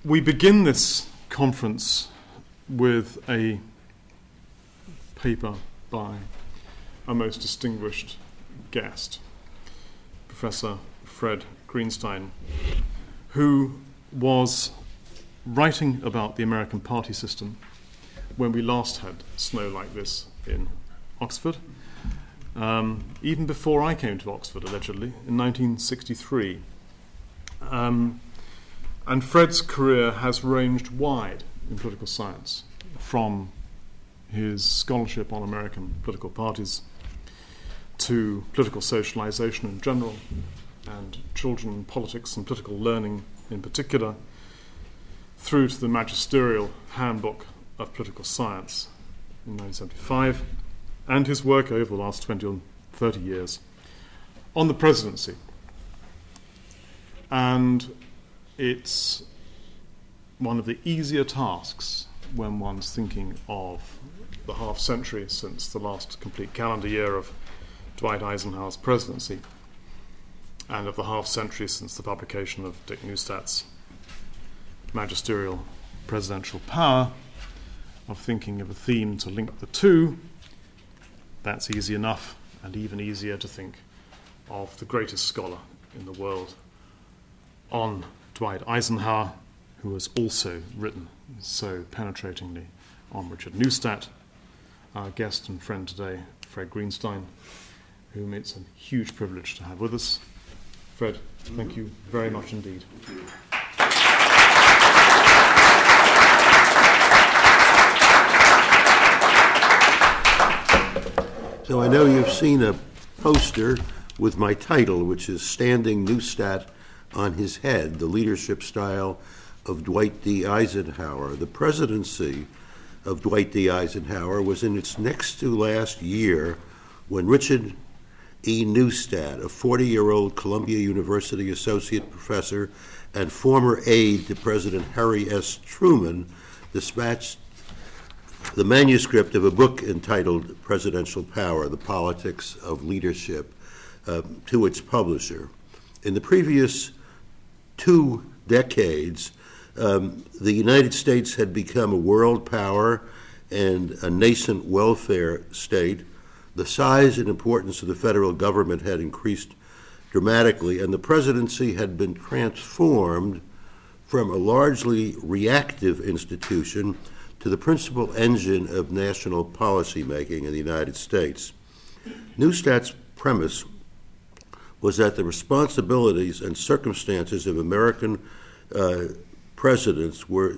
We begin this conference with a paper by a most distinguished guest, Professor Fred Greenstein, who was writing about the American party system when we last had snow like this in Oxford, even before I came to Oxford, allegedly, in 1963. And Fred's career has ranged wide in political science, from his scholarship on American political parties to political socialization in general, and children in politics and political learning in particular, through to the magisterial handbook of political science in 1975, and his work over the last 20 or 30 years on the presidency. And it's one of the easier tasks when one's thinking of the half century since the last complete calendar year of Dwight Eisenhower's presidency, and of the half century since the publication of Dick Neustadt's magisterial presidential power, of thinking of a theme to link the two. That's easy enough, and even easier to think of the greatest scholar in the world on Dwight Eisenhower, who has also written so penetratingly on Richard Neustadt. Our guest and friend today, Fred Greenstein, whom it's a huge privilege to have with us. Fred, thank you very much indeed. So I know you've seen a poster with my title, which is Standing Neustadt on His Head, the Leadership Style of Dwight D. Eisenhower. The presidency of Dwight D. Eisenhower was in its next to last year when Richard E. Neustadt, a 40-year-old Columbia University associate professor and former aide to President Harry S. Truman, dispatched the manuscript of a book entitled Presidential Power, The Politics of Leadership, to its publisher. In the previous 2 decades, the United States had become a world power and a nascent welfare state. The size and importance of the federal government had increased dramatically, and the presidency had been transformed from a largely reactive institution to the principal engine of national policy making in the United States. Neustadt's premise was that the responsibilities and circumstances of American presidents were,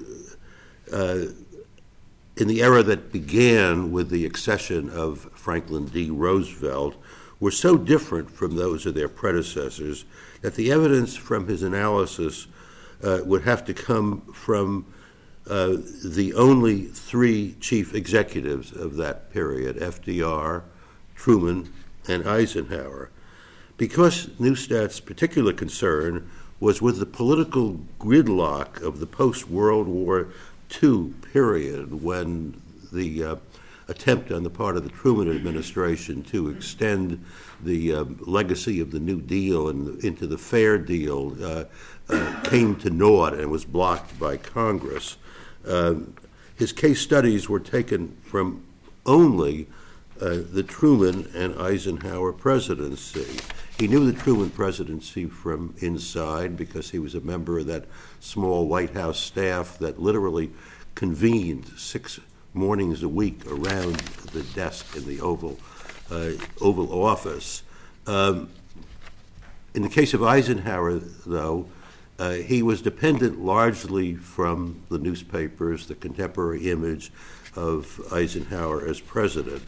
in the era that began with the accession of Franklin D. Roosevelt, were so different from those of their predecessors that the evidence from his analysis would have to come from the only 3 chief executives of that period, FDR, Truman, and Eisenhower. Because Neustadt's particular concern was with the political gridlock of the post-World War II period, when the attempt on the part of the Truman administration to extend the legacy of the New Deal and into the Fair Deal came to naught and was blocked by Congress. His case studies were taken from only the Truman and Eisenhower presidency. He knew the Truman presidency from inside because he was a member of that small White House staff that literally convened 6 mornings a week around the desk in the Oval Office. In the case of Eisenhower, though, he was dependent largely from the newspapers, the contemporary image of Eisenhower as president.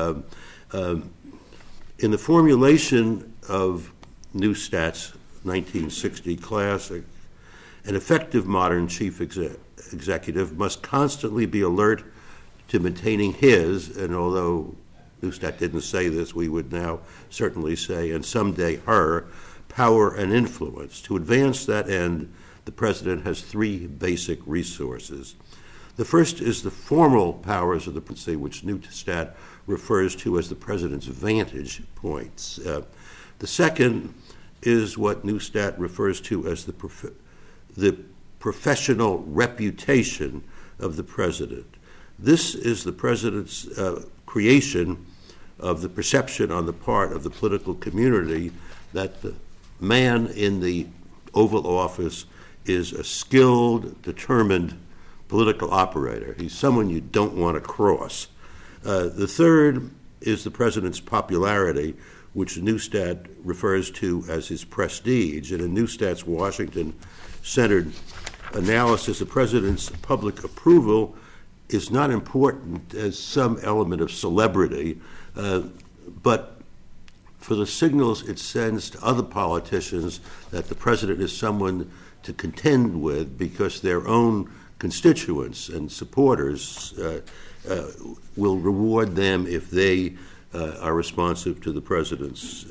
In the formulation of Neustadt's 1960 classic, an effective modern chief executive must constantly be alert to maintaining his, and although Neustadt didn't say this, we would now certainly say, and someday her, power and influence. To advance that end, the president has 3 basic resources. The first is the formal powers of the presidency, which Neustadt refers to as the president's vantage points. The second is what Neustadt refers to as the professional reputation of the president. This is the president's creation of the perception on the part of the political community that the man in the Oval Office is a skilled, determined political operator. He's someone you don't want to cross. The third is the president's popularity, which Neustadt refers to as his prestige. And in Neustadt's Washington-centered analysis, the president's public approval is not important as some element of celebrity, but for the signals it sends to other politicians that the president is someone to contend with because their own constituents and supporters will reward them if they are responsive to the president's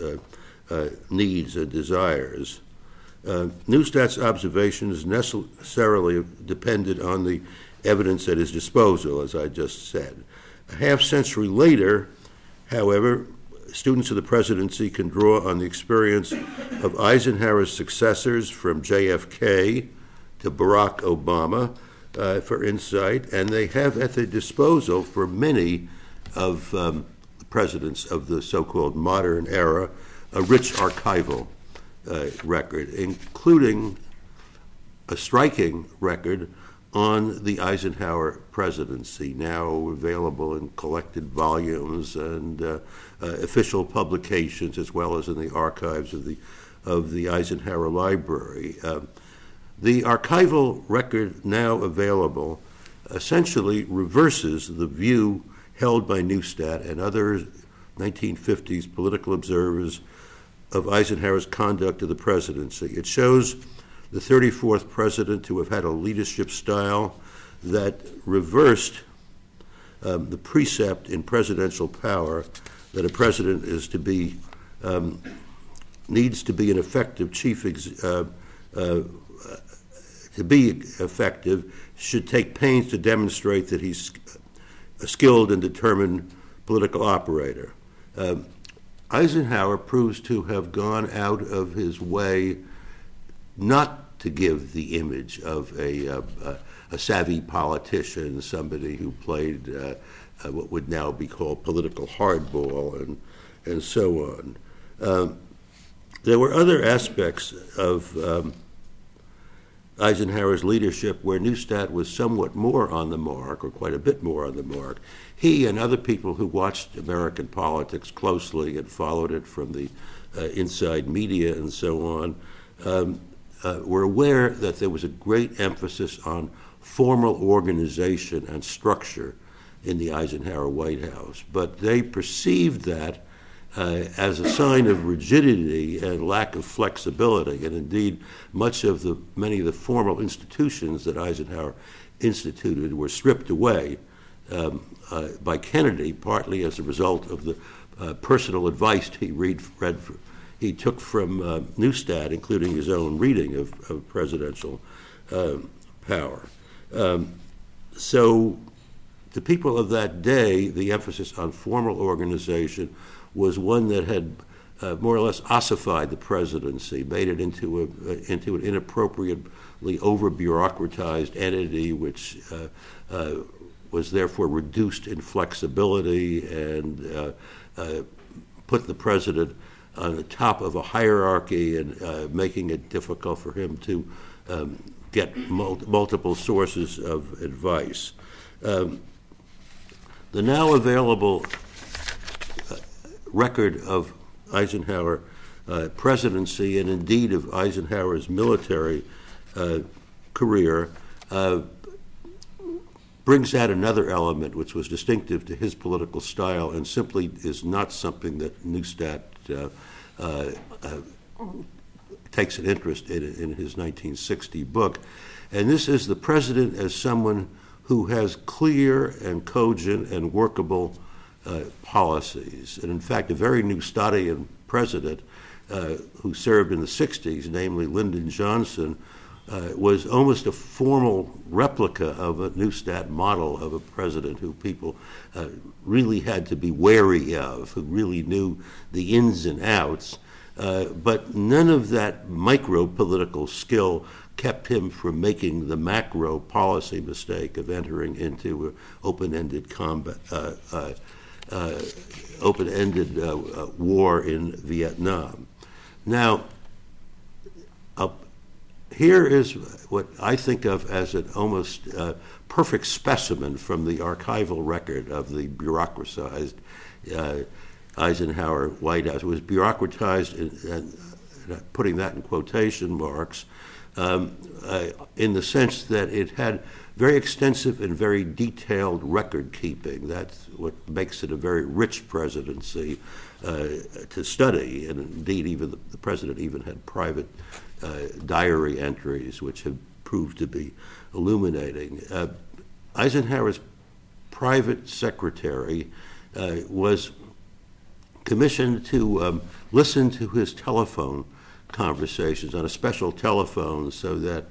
needs and desires. Neustadt's observations necessarily depended on the evidence at his disposal, as I just said. A half-century later, however, students of the presidency can draw on the experience of Eisenhower's successors from JFK to Barack Obama for insight, and they have at their disposal for many of the presidents of the so-called modern era a rich archival record, including a striking record on the Eisenhower presidency, now available in collected volumes and official publications, as well as in the archives of the Eisenhower Library. The archival record now available essentially reverses the view held by Neustadt and other 1950s political observers of Eisenhower's conduct of the presidency. It shows the 34th president to have had a leadership style that reversed the precept in presidential power that a president is to be needs to be an effective to be effective, should take pains to demonstrate that he's a skilled and determined political operator. Eisenhower proves to have gone out of his way not to give the image of a savvy politician, somebody who played what would now be called political hardball and so on. There were other aspects of Eisenhower's leadership where Neustadt was somewhat more on the mark, or quite a bit more on the mark. He and other people who watched American politics closely and followed it from the inside media and so on were aware that there was a great emphasis on formal organization and structure in the Eisenhower White House. But they perceived that as a sign of rigidity and lack of flexibility. And indeed, many of the formal institutions that Eisenhower instituted were stripped away by Kennedy, partly as a result of the personal advice he took from Neustadt, including his own reading of presidential power. So the people of that day, the emphasis on formal organization was one that had more or less ossified the presidency, made it into an inappropriately over-bureaucratized entity which was therefore reduced in flexibility and put the president on the top of a hierarchy and making it difficult for him to get multiple sources of advice. The now available record of Eisenhower presidency and indeed of Eisenhower's military career brings out another element which was distinctive to his political style and simply is not something that Neustadt takes an interest in his 1960 book. And this is the president as someone who has clear and cogent and workable policies. And in fact, a very Neustadtian president who served in the 60s, namely Lyndon Johnson, was almost a formal replica of a Neustadt model of a president who people really had to be wary of, who really knew the ins and outs. But none of that micro-political skill kept him from making the macro policy mistake of entering into an open-ended war in Vietnam. Now, here is what I think of as an almost perfect specimen from the archival record of the bureaucratized Eisenhower White House. It was bureaucratized, and putting that in quotation marks, in the sense that it had very extensive and very detailed record keeping. That's what makes it a very rich presidency to study, and indeed even the president even had private diary entries which have proved to be illuminating. Eisenhower's private secretary was commissioned to listen to his telephone conversations on a special telephone so that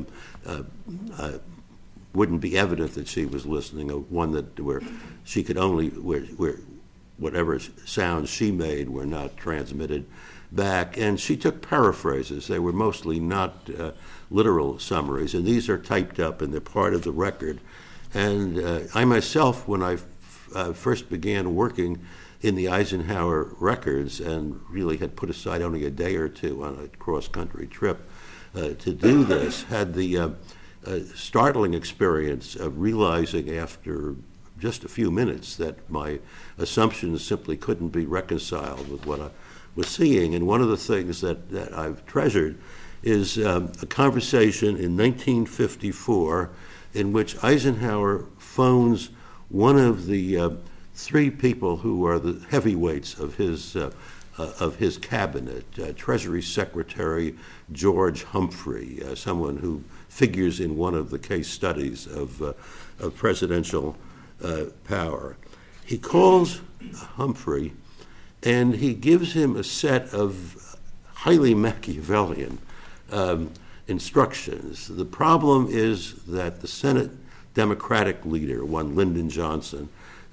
wouldn't be evident that she was listening, one that where she could only where whatever sounds she made were not transmitted back. And she took paraphrases. They were mostly not literal summaries, and these are typed up and they're part of the record. And I myself, when I first began working in the Eisenhower records and really had put aside only a day or two on a cross-country trip to do this, had the startling experience of realizing after just a few minutes that my assumptions simply couldn't be reconciled with what I was seeing. And one of the things that I've treasured is a conversation in 1954 in which Eisenhower phones one of the three people who are the heavyweights of his cabinet, Treasury Secretary George Humphrey, someone who figures in one of the case studies of presidential power. He calls Humphrey and he gives him a set of highly Machiavellian instructions. The problem is that the Senate Democratic leader, one Lyndon Johnson,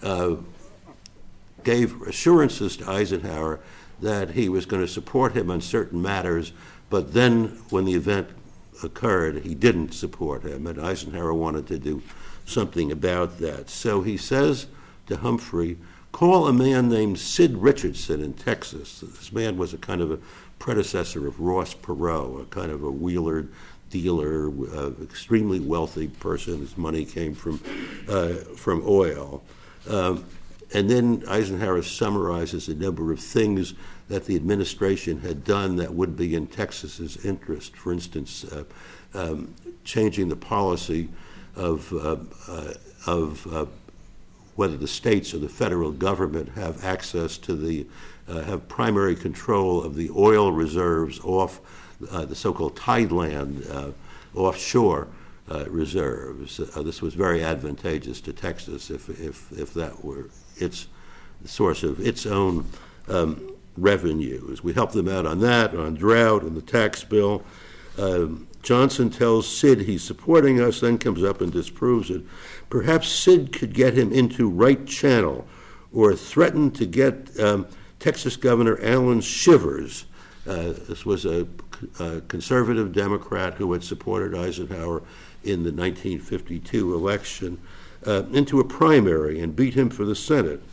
gave assurances to Eisenhower that he was going to support him on certain matters, but then when the event occurred, he didn't support him, and Eisenhower wanted to do something about that. So he says to Humphrey, call a man named Sid Richardson in Texas. This man was a kind of a predecessor of Ross Perot, a kind of a wheeler dealer, extremely wealthy person. His money came from oil. And then Eisenhower summarizes a number of things that the administration had done that would be in Texas's interest. For instance, changing the policy of whether the states or the federal government have access to have primary control of the oil reserves off the so-called tideland offshore reserves. This was very advantageous to Texas if that were its source of its own revenues. We helped them out on that, on drought, and the tax bill. Johnson tells Sid he's supporting us, then comes up and disproves it. Perhaps Sid could get him into right channel or threaten to get Texas Governor Alan Shivers. This was a conservative Democrat who had supported Eisenhower in the 1952 election, into a primary and beat him for the Senate.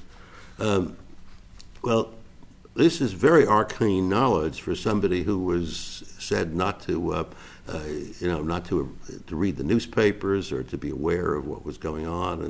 Well, this is very arcane knowledge for somebody who was said not to, not to read the newspapers or to be aware of what was going on,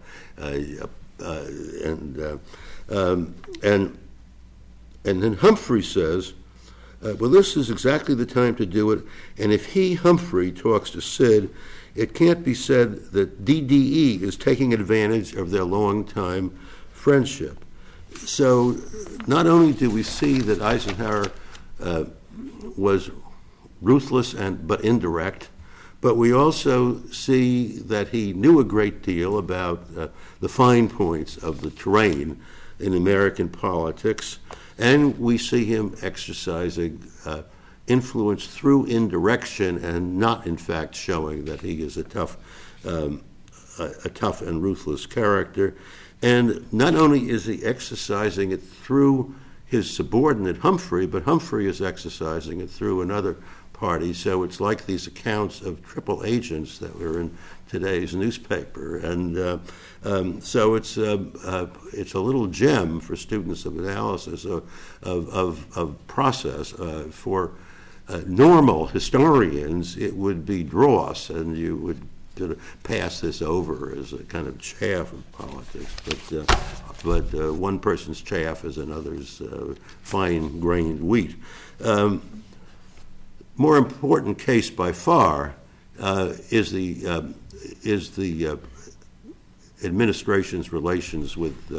and then Humphrey says, well, this is exactly the time to do it, and if Humphrey, talks to Sid, it can't be said that DDE is taking advantage of their long-time friendship. So not only do we see that Eisenhower was ruthless but indirect, but we also see that he knew a great deal about the fine points of the terrain in American politics, and we see him exercising influence through indirection and not, in fact, showing that he is a tough and ruthless character. And not only is he exercising it through his subordinate Humphrey, but Humphrey is exercising it through another party. So it's like these accounts of triple agents that were in today's newspaper, and so it's a little gem for students of analysis of process. For normal historians, it would be dross, and you would sort of pass this over as a kind of chaff of politics. But one person's chaff is another's fine-grained wheat. More important case by far is the administration's relations with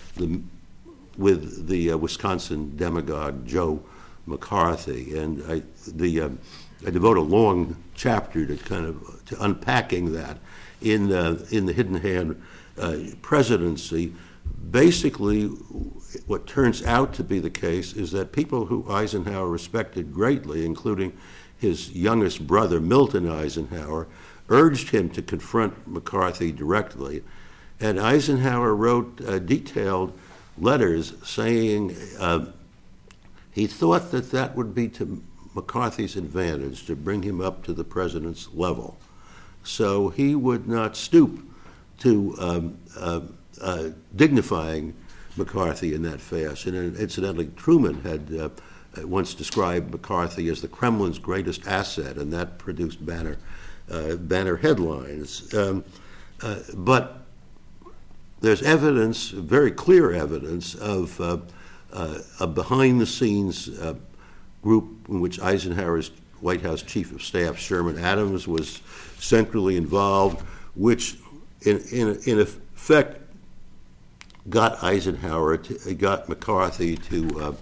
the Wisconsin demagogue Joe McCarthy, and I devote a long chapter to unpacking that in the Hidden Hand presidency. Basically, what turns out to be the case is that people who Eisenhower respected greatly, including his youngest brother, Milton Eisenhower, urged him to confront McCarthy directly. And Eisenhower wrote detailed letters saying he thought that would be to McCarthy's advantage to bring him up to the president's level. So he would not stoop to dignifying McCarthy in that fashion. And incidentally, Truman had once described McCarthy as the Kremlin's greatest asset, and that produced banner headlines. But there's evidence, very clear evidence, of a behind-the-scenes group in which Eisenhower's White House Chief of Staff, Sherman Adams, was centrally involved, which in effect got McCarthy to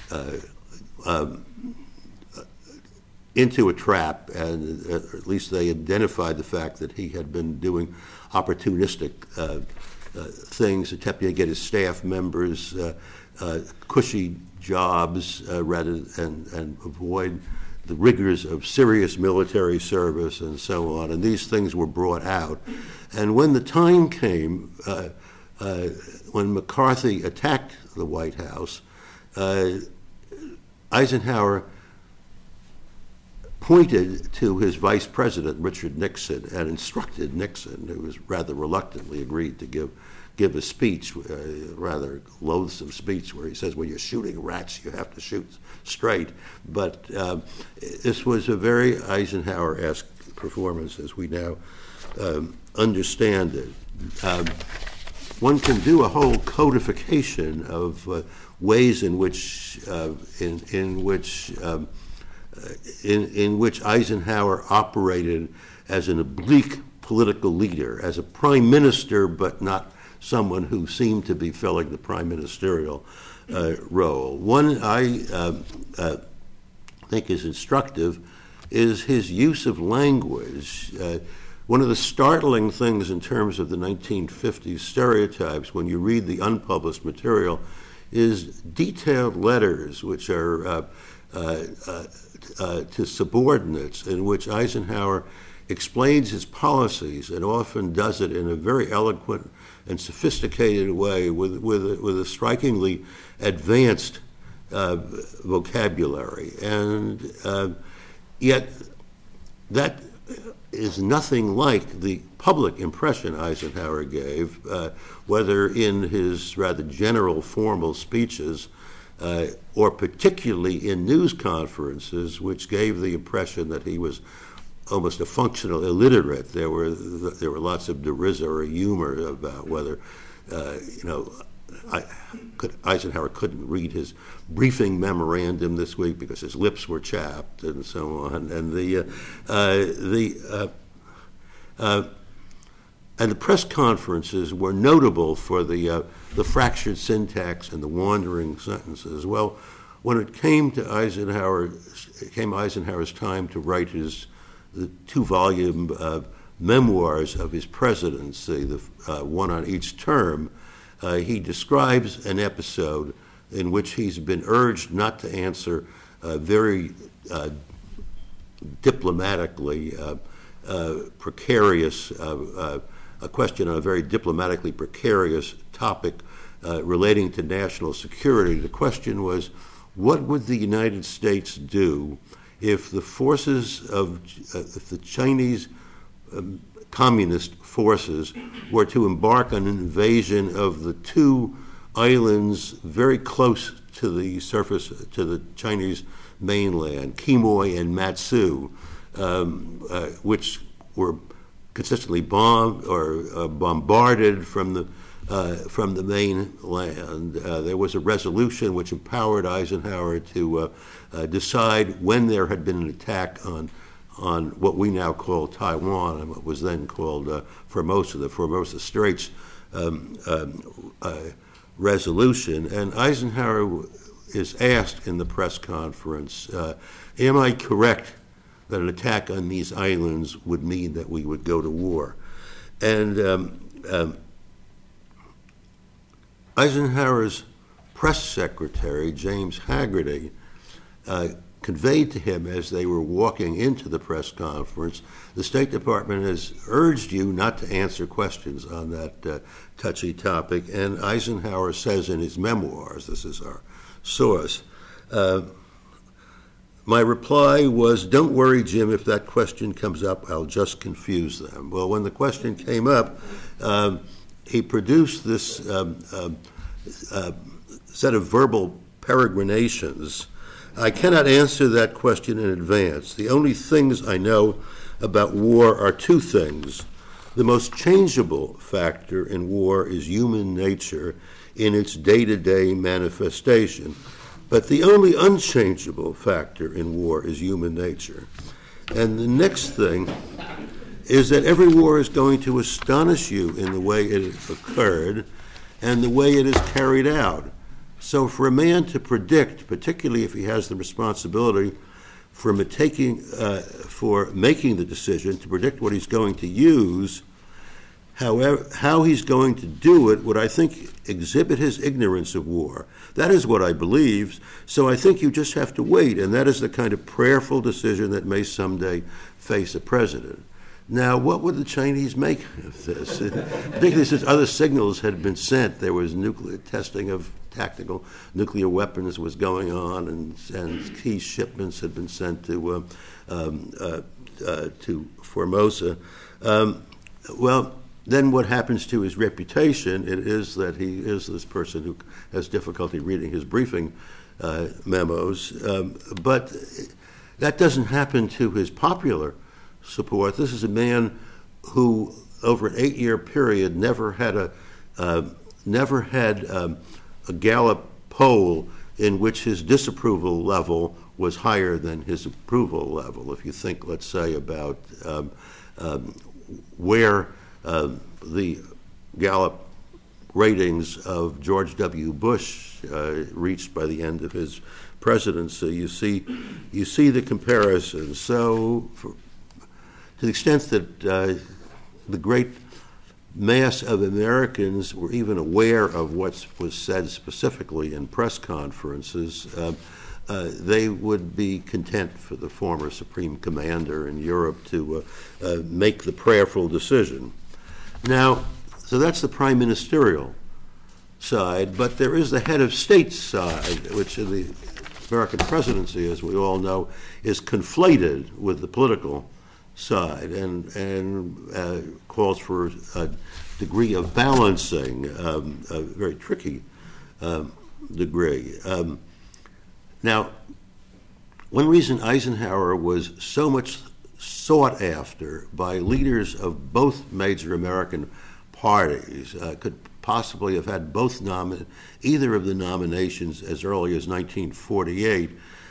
into a trap, and at least they identified the fact that he had been doing opportunistic things, attempting to get his staff members cushy jobs rather and avoid the rigors of serious military service and so on. And these things were brought out. And when the time came, when McCarthy attacked the White House, Eisenhower pointed to his vice president, Richard Nixon, and instructed Nixon, who was rather reluctantly agreed to give a speech, rather loathsome speech, where he says, when you're shooting rats, you have to shoot straight. But this was a very Eisenhower-esque performance, as we now understand it. One can do a whole codification of ways in which Eisenhower operated as an oblique political leader, as a prime minister, but not someone who seemed to be filling the prime ministerial role. One I think is instructive is his use of language. One of the startling things in terms of the 1950s stereotypes, when you read the unpublished material, is detailed letters which are to subordinates, in which Eisenhower explains his policies, and often does it in a very eloquent and sophisticated way with a strikingly advanced vocabulary. And yet that is nothing like the public impression Eisenhower gave, whether in his rather general formal speeches or particularly in news conferences, which gave the impression that he was almost a functional illiterate. There were lots of derisory humor about whether, Eisenhower couldn't read his briefing memorandum this week because his lips were chapped and so on. And the press conferences were notable for the fractured syntax and the wandering sentences. Well, when it came Eisenhower's time to write the 2-volume memoirs of his presidency, the one on each term, he describes an episode in which he's been urged not to answer very diplomatically precarious, a question on a very diplomatically precarious topic relating to national security. The question was, what would the United States do if the forces of if the Chinese communist forces were to embark on an invasion of the two islands very close to the surface, to the Chinese mainland, Quemoy and Matsu, which were consistently bombed or bombarded from the mainland. There was a resolution which empowered Eisenhower to decide when there had been an attack on what we now call Taiwan and what was then called Formosa, the Formosa Straits resolution. And Eisenhower is asked in the press conference, am I correct that an attack on these islands would mean that we would go to war? And Eisenhower's press secretary, James Hagerty, conveyed to him as they were walking into the press conference, the State Department has urged you not to answer questions on that touchy topic. And Eisenhower says in his memoirs, this is our source, my reply was, don't worry, Jim, if that question comes up, I'll just confuse them. Well, when the question came up, he produced this set of verbal peregrinations. I cannot answer that question in advance. The only things I know about war are two things. The most changeable factor in war is human nature in its day-to-day manifestation. But the only unchangeable factor in war is human nature. And the next thing is that every war is going to astonish you in the way it occurred and the way it is carried out. So for a man to predict, particularly if he has the responsibility for making the decision to predict what he's going to use, how he's going to do it would, I think, exhibit his ignorance of war. That is what I believe. So I think you just have to wait, and that is the kind of prayerful decision that may someday face a president. Now, what would the Chinese make of this? Particularly since other signals had been sent. There was nuclear testing of tactical nuclear weapons was going on, and key shipments had been sent to Formosa. Well, then what happens to his reputation? It is that he is this person who has difficulty reading his briefing memos, but that doesn't happen to his popular support. This is a man who, over an 8-year period, never had a Gallup poll in which his disapproval level was higher than his approval level. If you think, let's say, about where the Gallup ratings of George W. Bush reached by the end of his presidency, you see the comparison. So, to the extent that the great mass of Americans were even aware of what was said specifically in press conferences, they would be content for the former Supreme Commander in Europe to make the prayerful decision. Now, so that's the prime ministerial side, but there is the head of state side, which in the American presidency, as we all know, is conflated with the political side and calls for a degree of balancing, a very tricky degree. Now, one reason Eisenhower was so much sought after by leaders of both major American parties, could possibly have had either of the nominations as early as 1948,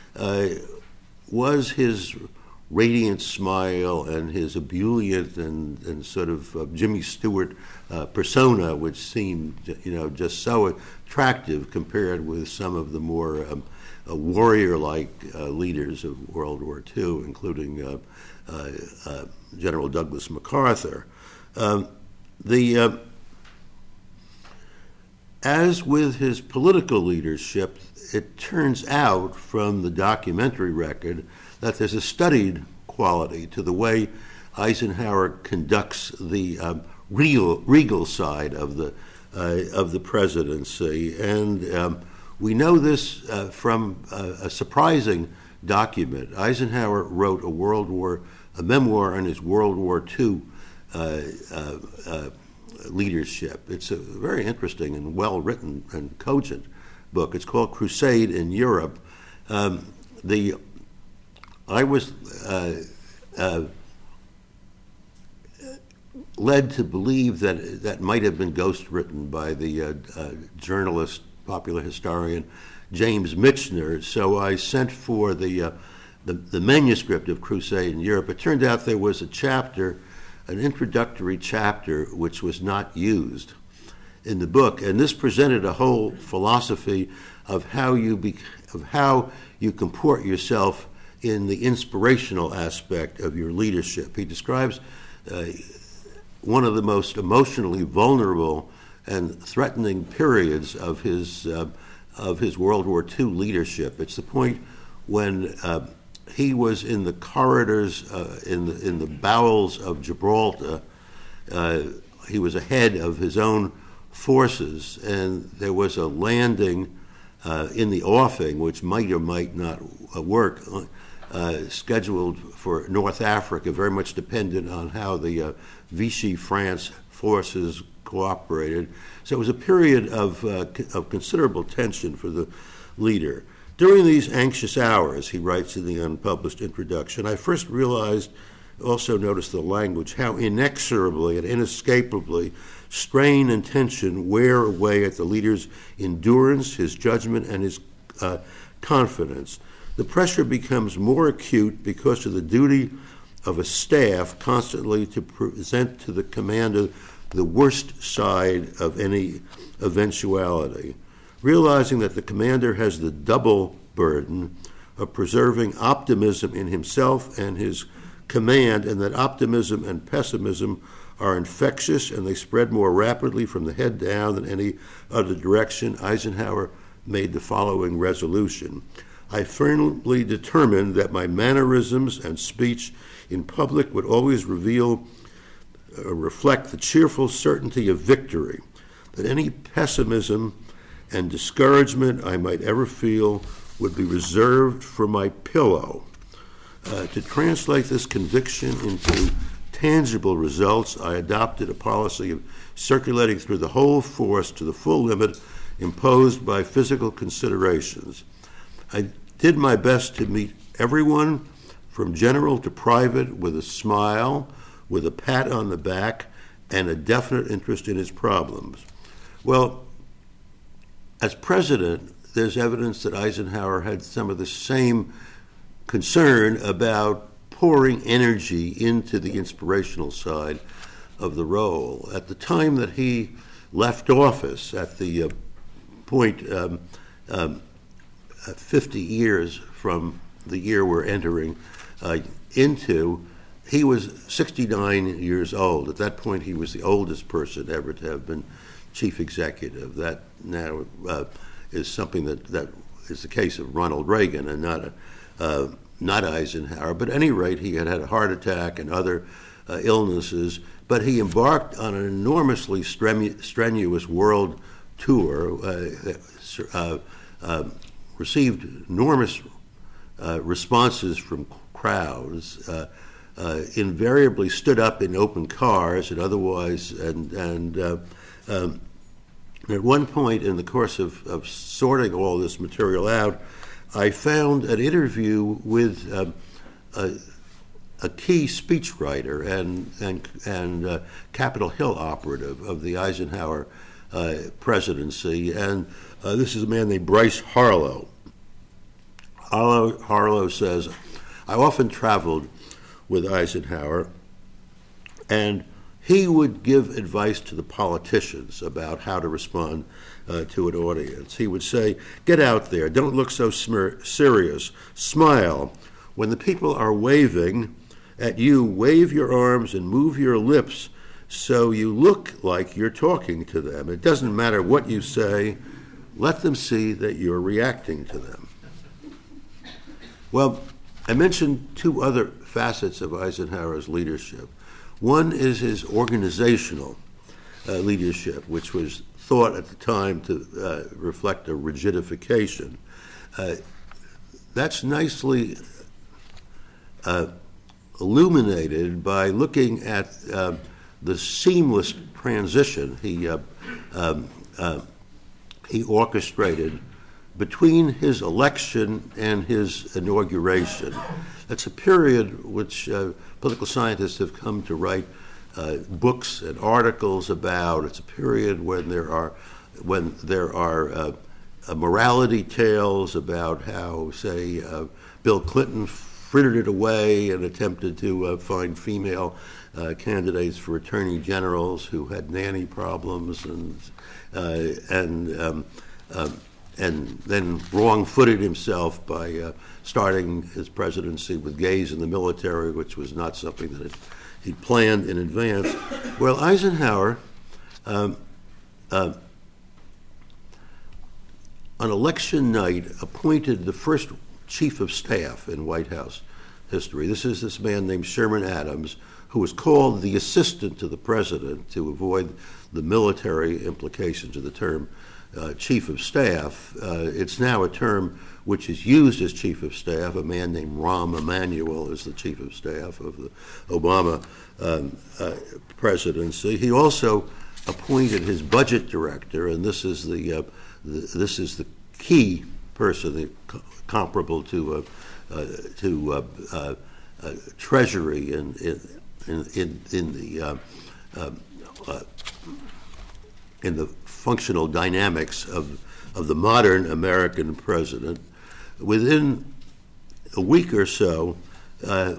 was his radiant smile and his ebullient and sort of Jimmy Stewart persona, which seemed, just so attractive compared with some of the more warrior-like leaders of World War II, including General Douglas MacArthur. As with his political leadership, it turns out from the documentary record that there's a studied quality to the way Eisenhower conducts the regal side of the of the presidency. And we know this from a surprising document. Eisenhower wrote a memoir on his World War II leadership. It's a very interesting and well-written and cogent book. It's called Crusade in Europe. I was led to believe that might have been ghost-written by the journalist, popular historian James Michener. So I sent for the manuscript of Crusade in Europe. It turned out there was an introductory chapter, which was not used in the book, and this presented a whole philosophy of how you comport yourself in the inspirational aspect of your leadership. He describes one of the most emotionally vulnerable and threatening periods of his World War II leadership. It's the point when he was in the corridors, in the bowels of Gibraltar. He was ahead of his own forces, and there was a landing in the offing, which might or might not work, scheduled for North Africa, very much dependent on how the Vichy France forces cooperated. So it was a period of considerable tension for the leader. During these anxious hours, he writes in the unpublished introduction, I first realized, also noticed the language, how inexorably and inescapably strain and tension wear away at the leader's endurance, his judgment, and his confidence. The pressure becomes more acute because of the duty of a staff constantly to present to the commander the worst side of any eventuality. Realizing that the commander has the double burden of preserving optimism in himself and his command, and that optimism and pessimism are infectious and they spread more rapidly from the head down than any other direction, Eisenhower made the following resolution. I firmly determined that my mannerisms and speech in public would always reflect the cheerful certainty of victory, that any pessimism and discouragement I might ever feel would be reserved for my pillow. To translate this conviction into tangible results, I adopted a policy of circulating through the whole force to the full limit imposed by physical considerations. I did my best to meet everyone, from general to private, with a smile, with a pat on the back, and a definite interest in his problems. Well, as president, there's evidence that Eisenhower had some of the same concern about pouring energy into the inspirational side of the role. At the time that he left office, at the point 50 years from the year we're entering into, he was 69 years old. At that point, he was the oldest person ever to have been chief executive. That now is something that is the case of Ronald Reagan and not Eisenhower. But at any rate, he had a heart attack and other illnesses. But he embarked on an enormously strenuous world tour, received enormous responses from crowds, invariably stood up in open cars and otherwise, and at one point in the course of sorting all this material out, I found an interview with a key speechwriter and Capitol Hill operative of the Eisenhower presidency, and this is a man named Bryce Harlow. Harlow says, I often traveled with Eisenhower, and he would give advice to the politicians about how to respond to an audience. He would say, get out there, don't look so serious, smile. When the people are waving at you, wave your arms and move your lips so you look like you're talking to them. It doesn't matter what you say, let them see that you're reacting to them. Well, I mentioned two other facets of Eisenhower's leadership. One is his organizational leadership, which was thought at the time to reflect a rigidification. That's nicely illuminated by looking at the seamless transition he orchestrated between his election and his inauguration. That's a period which political scientists have come to write books and articles about. It's a period when there are morality tales about how, say, Bill Clinton frittered it away and attempted to find female candidates for attorney generals who had nanny problems, and then wrong-footed himself by starting his presidency with gays in the military, which was not something that he planned in advance. Well, Eisenhower, on election night, appointed the first chief of staff in White House history. This is this man named Sherman Adams, who was called the assistant to the president to avoid the military implications of the term chief of staff. It's now a term which is used as chief of staff. A man named Rahm Emanuel is the chief of staff of the Obama presidency. He also appointed his budget director, and this is the key person comparable to Treasury in the functional dynamics of the modern American president. Within a week or so, a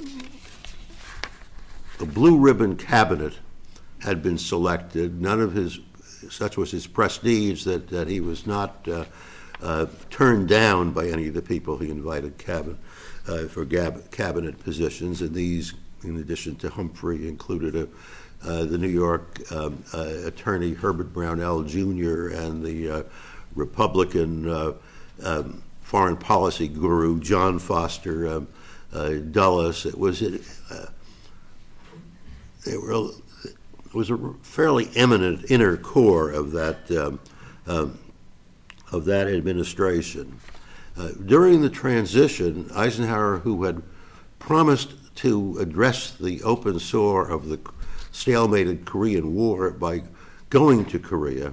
blue ribbon cabinet had been selected. Such was his prestige that he was not turned down by any of the people he invited for cabinet positions, and these, in addition to Humphrey, included the New York attorney Herbert Brownell Jr. and the Republican foreign policy guru John Foster Dulles. It was a fairly eminent inner core of that administration. During the transition, Eisenhower, who had promised to address the open sore of the stalemated Korean War by going to Korea,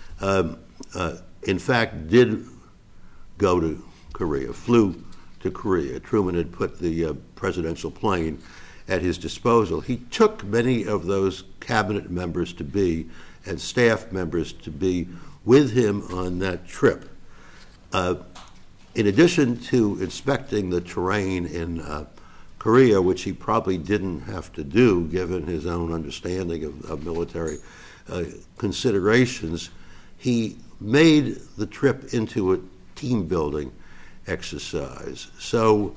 in fact did go to Korea, flew to Korea. Truman had put the presidential plane at his disposal. He took many of those cabinet members to be and staff members to be with him on that trip. In addition to inspecting the terrain in Korea, which he probably didn't have to do given his own understanding of military considerations, he made the trip into a team-building exercise. So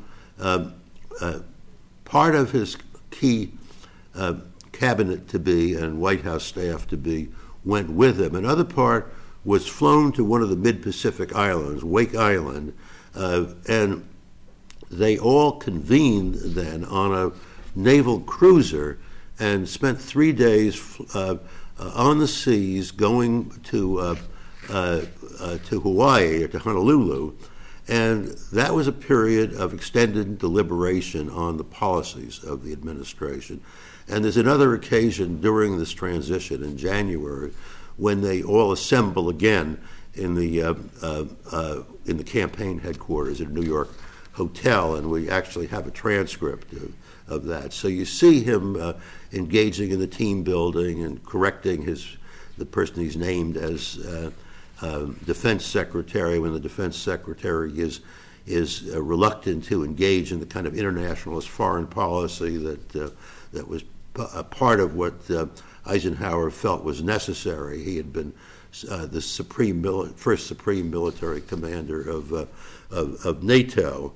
part of his key cabinet to be and White House staff to be went with him. Another part was flown to one of the mid-Pacific islands, Wake Island, and they all convened then on a naval cruiser and spent 3 days on the seas going to Hawaii or to Honolulu. And that was a period of extended deliberation on the policies of the administration. And there's another occasion during this transition in January when they all assemble again in the campaign headquarters at a New York hotel, and we actually have a transcript of that. So you see him engaging in the team building and correcting the person he's named as defense secretary when the defense secretary is reluctant to engage in the kind of internationalist foreign policy that was a part of what Eisenhower felt was necessary. He had been the first supreme military commander of NATO.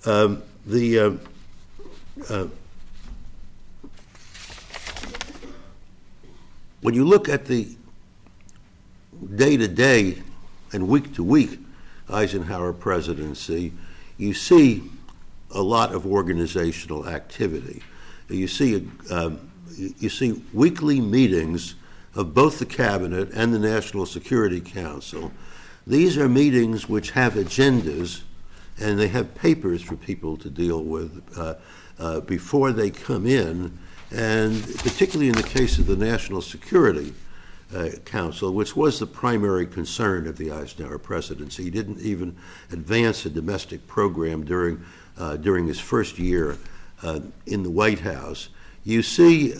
When you look at the day-to-day and week-to-week Eisenhower presidency, you see a lot of organizational activity. You see weekly meetings of both the Cabinet and the National Security Council. These are meetings which have agendas, and they have papers for people to deal with before they come in, and particularly in the case of the National Security Council, which was the primary concern of the Eisenhower presidency. He didn't even advance a domestic program during his first year in the White House. You see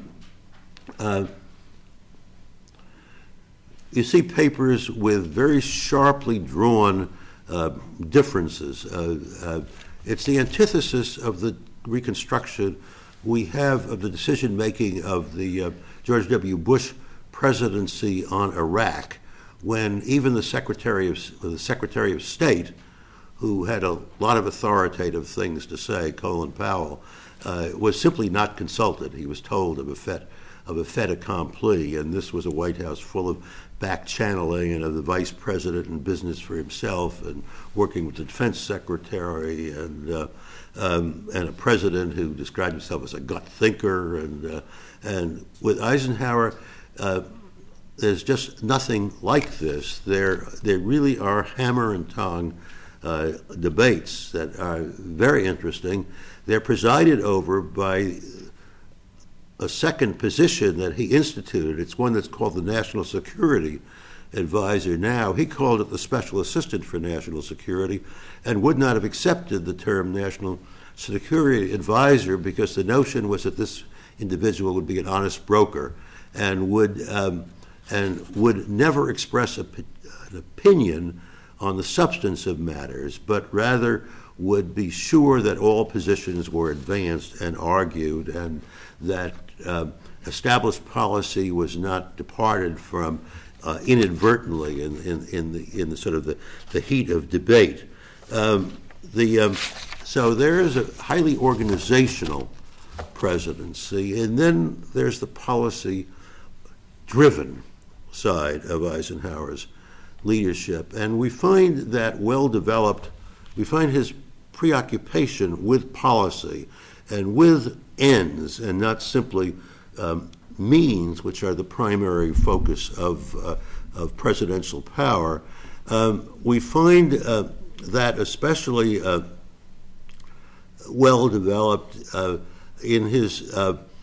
papers with very sharply drawn differences. It's the antithesis of the reconstruction we have of the decision-making of the George W. Bush presidency on Iraq, when even the Secretary of State, who had a lot of authoritative things to say, Colin Powell, was simply not consulted. He was told of a fait accompli, and this was a White House full of back-channeling and of the vice president in business for himself and working with the defense secretary and a president who described himself as a gut thinker. And with Eisenhower, there's just nothing like this. There really are hammer and tongue debates that are very interesting. They're presided over by a second position that he instituted. It's one that's called the National Security Advisor now. He called it the Special Assistant for National Security and would not have accepted the term National Security Advisor because the notion was that this individual would be an honest broker and would never express an opinion on the substance of matters, but rather would be sure that all positions were advanced and argued, and that established policy was not departed from inadvertently in the sort of the heat of debate. So there is a highly organizational presidency, and then there's the policy-driven side of Eisenhower's leadership, and we find that we find his preoccupation with policy and with ends and not simply means, which are the primary focus of presidential power. We find that especially well developed in his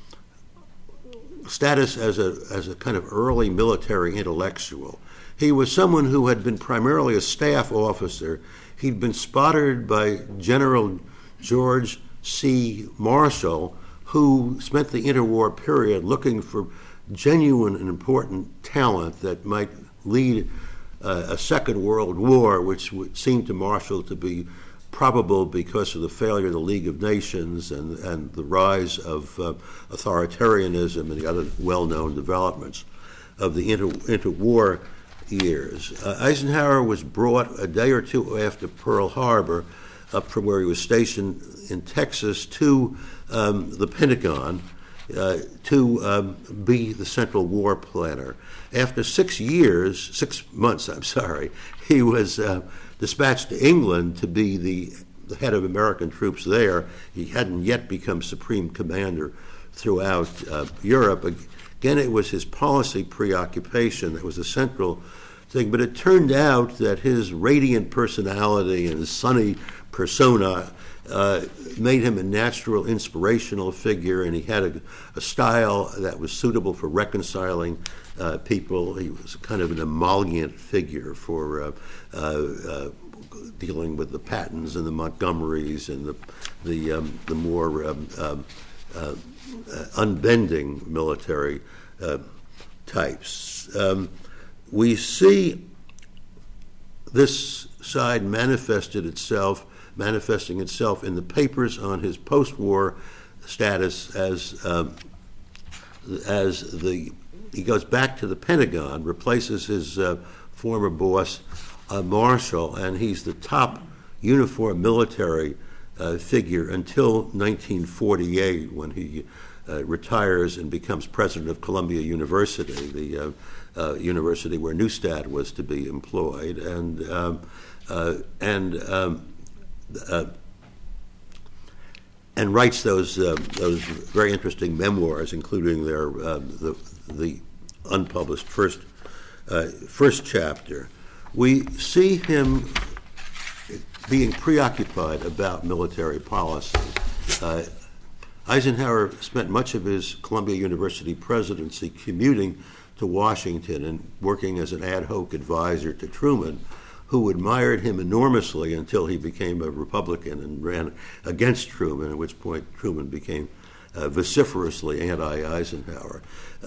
status as a kind of early military intellectual. He was someone who had been primarily a staff officer. He'd been spotted by General George C. Marshall, who spent the interwar period looking for genuine and important talent that might lead a Second World War, which would seem to Marshall to be probable because of the failure of the League of Nations and the rise of authoritarianism and the other well-known developments of the interwar years. Eisenhower was brought a day or two after Pearl Harbor up from where he was stationed in Texas to the Pentagon to be the Central War Planner. After 6 months, he was dispatched to England to be the head of American troops there. He hadn't yet become Supreme Commander throughout Europe. Again, it was his policy preoccupation that was the central thing, but it turned out that his radiant personality and his sunny persona made him a natural inspirational figure, and he had a style that was suitable for reconciling people. He was kind of an emollient figure for dealing with the Pattons and the Montgomerys and the more unbending military types. We see this side manifesting itself in the papers on his post-war status as he goes back to the Pentagon, replaces his former boss Marshall, and he's the top uniform military figure until 1948, when he retires and becomes president of Columbia University, the university where Neustadt was to be employed, and writes those very interesting memoirs, including the unpublished first chapter, we see him being preoccupied about military policy. Eisenhower spent much of his Columbia University presidency commuting to Washington and working as an ad hoc advisor to Truman, who admired him enormously until he became a Republican and ran against Truman, at which point Truman became vociferously anti-Eisenhower.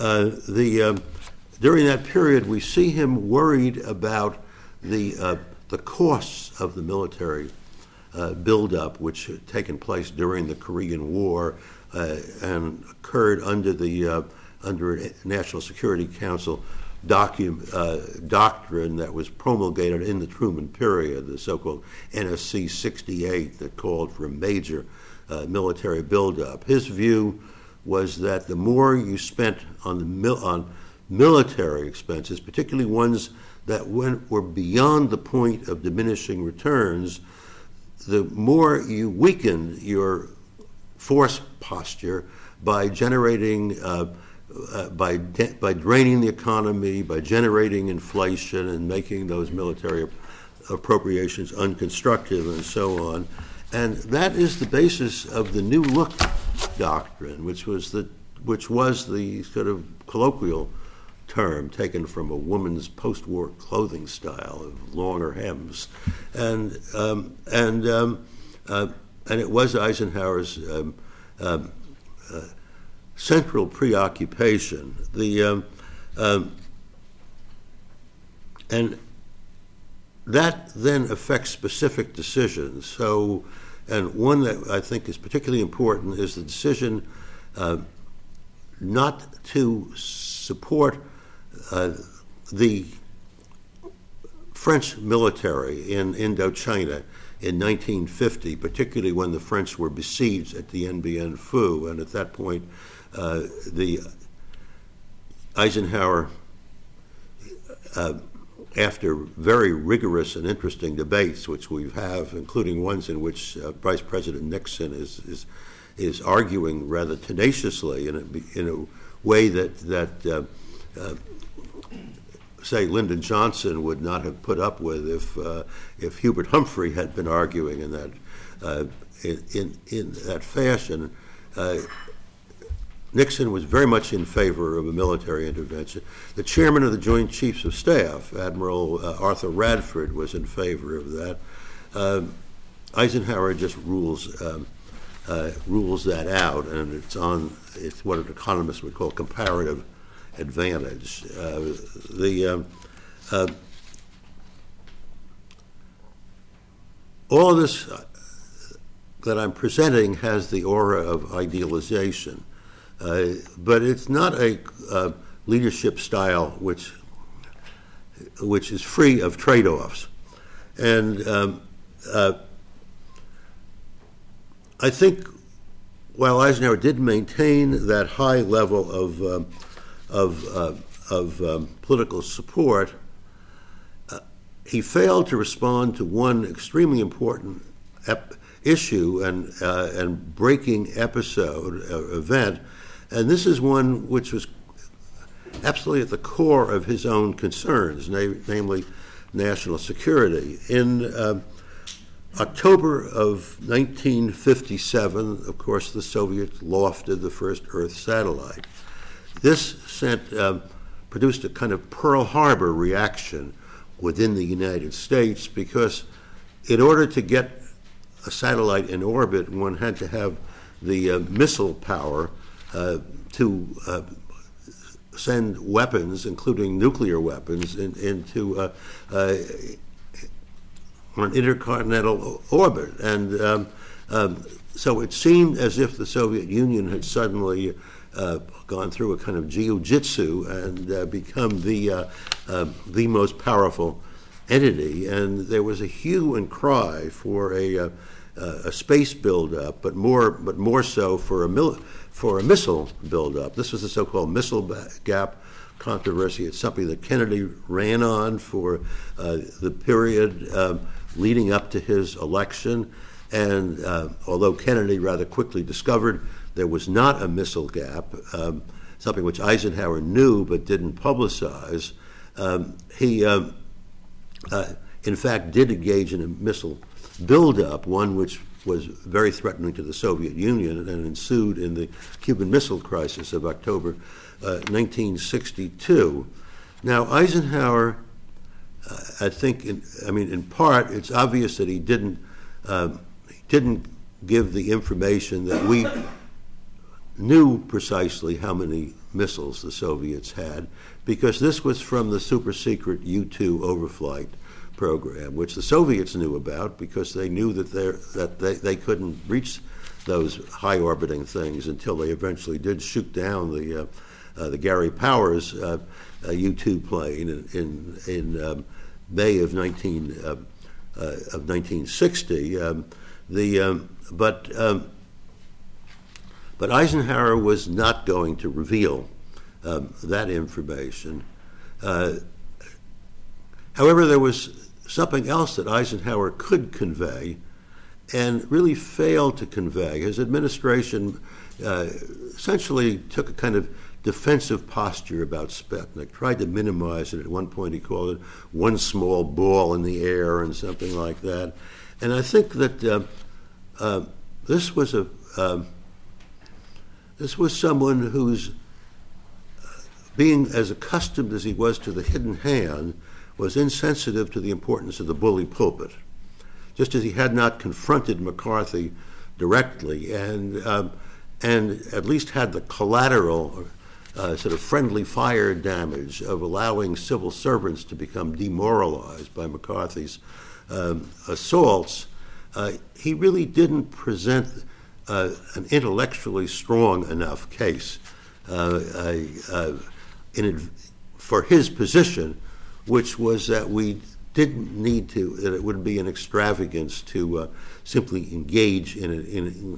During that period, we see him worried about the costs of the military buildup, which had taken place during the Korean War and occurred under a National Security Council doctrine that was promulgated in the Truman period, the so-called NSC 68, that called for a major military buildup. His view was that the more you spent on military expenses, particularly ones that were beyond the point of diminishing returns, the more you weakened your force posture by generating, by draining the economy, by generating inflation and making those military appropriations unconstructive and so on. And that is the basis of the New Look doctrine, which was the sort of colloquial term taken from a woman's post-war clothing style of longer hems, and it was Eisenhower's central preoccupation. And that then affects specific decisions. So, and one that I think is particularly important is the decision not to support the French military in Indochina in 1950, particularly when the French were besieged at the Dien Bien Phu, and at that point, the Eisenhower, after very rigorous and interesting debates, which we have, including ones in which Vice President Nixon is arguing rather tenaciously in a way that say Lyndon Johnson would not have put up with if Hubert Humphrey had been arguing in that in that fashion. Nixon was very much in favor of a military intervention. The chairman of the Joint Chiefs of Staff, Admiral Arthur Radford, was in favor of that. Eisenhower just rules that out, and it's what an economist would call comparative advantage. All of this that I'm presenting has the aura of idealization, but it's not a leadership style which is free of trade-offs. And I think while Eisenhower did maintain that high level of political support, he failed to respond to one extremely important issue and breaking event, and this is one which was absolutely at the core of his own concerns, namely national security. In October of 1957, of course, the Soviets lofted the first Earth satellite. This produced a kind of Pearl Harbor reaction within the United States, because in order to get a satellite in orbit, one had to have the missile power to send weapons, including nuclear weapons, into on intercontinental orbit. And so it seemed as if the Soviet Union had suddenly gone through a kind of jiu-jitsu and become the most powerful entity. And there was a hue and cry for a space buildup, but more so for a missile buildup. This was the so-called missile gap controversy. It's something that Kennedy ran on for the period leading up to his election. And although Kennedy rather quickly discovered there was not a missile gap, something which Eisenhower knew but didn't publicize. He, in fact, did engage in a missile buildup, one which was very threatening to the Soviet Union and ensued in the Cuban Missile Crisis of October 1962. Now, Eisenhower, I think, in part, it's obvious that he didn't give the information that we knew precisely how many missiles the Soviets had, because this was from the super-secret U-2 overflight program, which the Soviets knew about because they knew that they couldn't reach those high-orbiting things until they eventually did shoot down the Gary Powers U-2 plane in May of 1960. But Eisenhower was not going to reveal that information. However, there was something else that Eisenhower could convey and really failed to convey. His administration essentially took a kind of defensive posture about Sputnik, tried to minimize it. At one point he called it one small ball in the air and something like that. And I think that this was someone who's being as accustomed as he was to the hidden hand was insensitive to the importance of the bully pulpit, just as he had not confronted McCarthy directly and at least had the collateral sort of friendly fire damage of allowing civil servants to become demoralized by McCarthy's assaults. He really didn't present an intellectually strong enough case for his position, which was that we didn't need to, that it would be an extravagance to simply engage in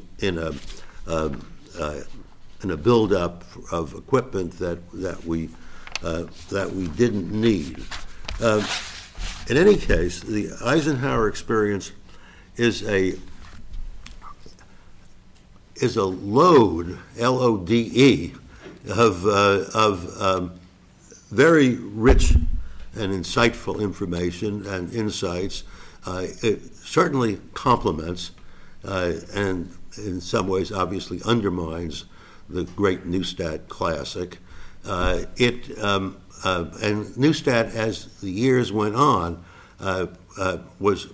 a buildup of equipment that we didn't need. In any case, the Eisenhower experience is a load, L-O-D-E, of very rich and insightful information and insights. It certainly complements and in some ways obviously undermines the great Neustadt classic. And Neustadt, as the years went on, was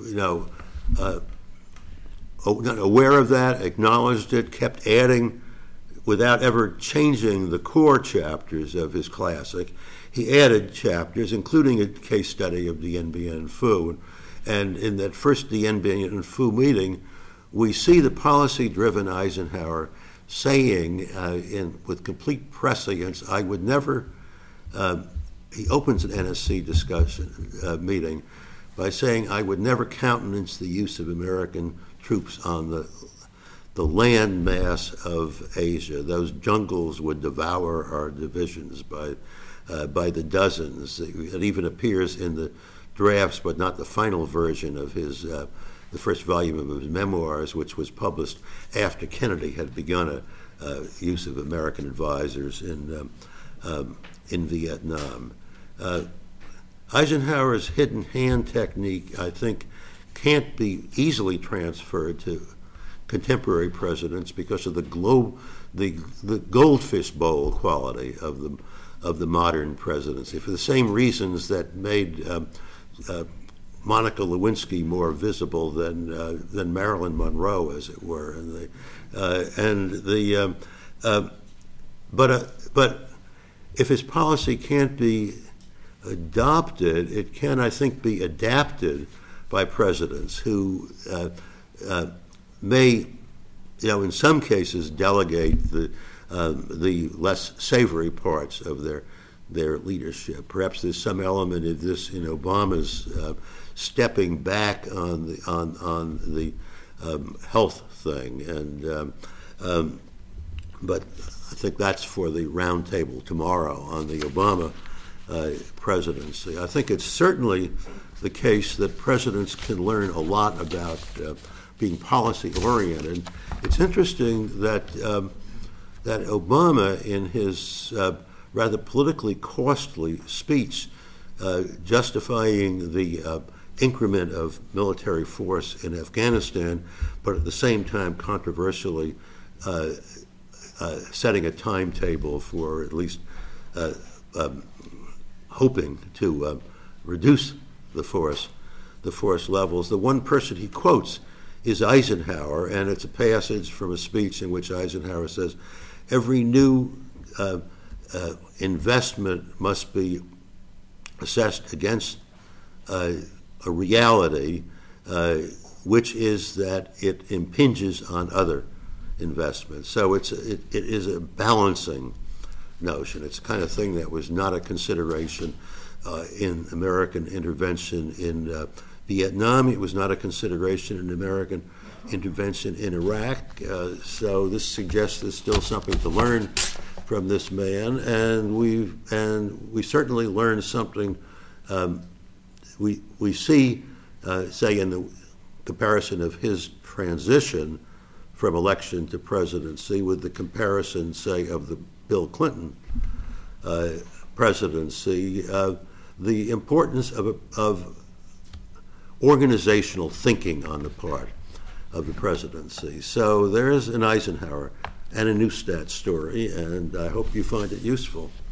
aware of that, acknowledged it, kept adding without ever changing the core chapters of his classic. He added chapters, including a case study of Dien Bien Phu. And in that first Dien Bien Phu meeting, we see the policy-driven Eisenhower saying, with complete prescience, I would never, he opens an NSC discussion meeting by saying, I would never countenance the use of American troops on the land mass of Asia. Those jungles would devour our divisions by the dozens. It even appears in the drafts, but not the final version of his, the first volume of his memoirs, which was published after Kennedy had begun a use of American advisors in Vietnam. Eisenhower's hidden hand technique, I think, can't be easily transferred to contemporary presidents because of the goldfish bowl quality of the modern presidency, for the same reasons that made Monica Lewinsky more visible than Marilyn Monroe, as it were. But if his policy can't be adopted, it can, I think, be adapted by presidents who may, in some cases, delegate the less savory parts of their leadership. Perhaps there's some element of this in Obama's stepping back on the health thing, but I think that's for the round table tomorrow on the Obama presidency. I think it's certainly the case that presidents can learn a lot about being policy-oriented. It's interesting that that Obama, in his rather politically costly speech justifying the increment of military force in Afghanistan, but at the same time controversially setting a timetable for at least hoping to reduce the force levels. The one person he quotes is Eisenhower, and it's a passage from a speech in which Eisenhower says, every new investment must be assessed against a reality, which is that it impinges on other investments. So it is a balancing notion. It's the kind of thing that was not a consideration in American intervention in Vietnam. It was not a consideration in American intervention in Iraq. So this suggests there's still something to learn from this man, and we certainly learned something. We see, say, in the comparison of his transition from election to presidency with the comparison, say, of the Bill Clinton presidency, the importance of organizational thinking on the part of the presidency. So there is an Eisenhower and a Neustadt story, and I hope you find it useful.